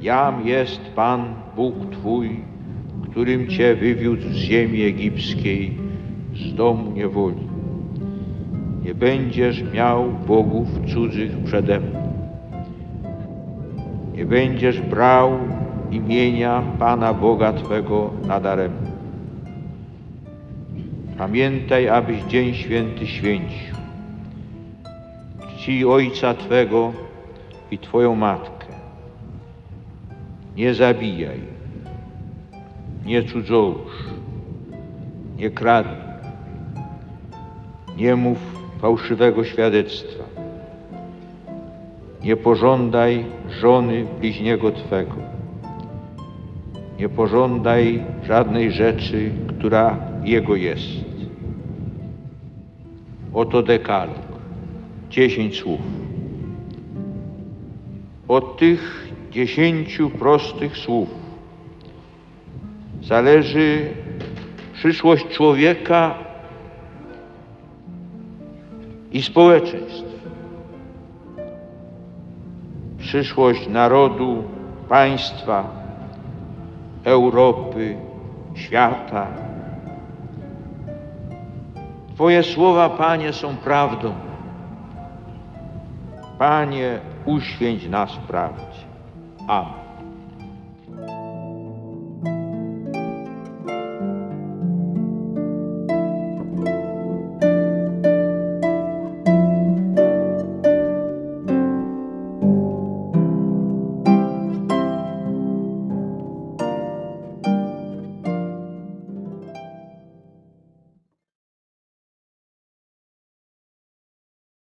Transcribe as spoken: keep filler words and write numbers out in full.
Jam jest Pan, Bóg Twój, którym Cię wywiódł z ziemi egipskiej, z domu niewoli. Nie będziesz miał bogów cudzych przede mną. Nie będziesz brał imienia Pana Boga Twego nadaremnie. Pamiętaj, abyś dzień święty święcił. Czcij ojca Twego i Twoją matkę. Nie zabijaj, nie cudzołóż, nie kradnij, nie mów fałszywego świadectwa, nie pożądaj żony bliźniego Twego, nie pożądaj żadnej rzeczy, która jego jest. Oto dekalog, dziesięć słów. Od tych dziesięciu prostych słów zależy przyszłość człowieka i społeczeństw. Przyszłość narodu, państwa, Europy, świata. Twoje słowa, Panie, są prawdą. Panie, uświęć nas w prawdzie. Amen.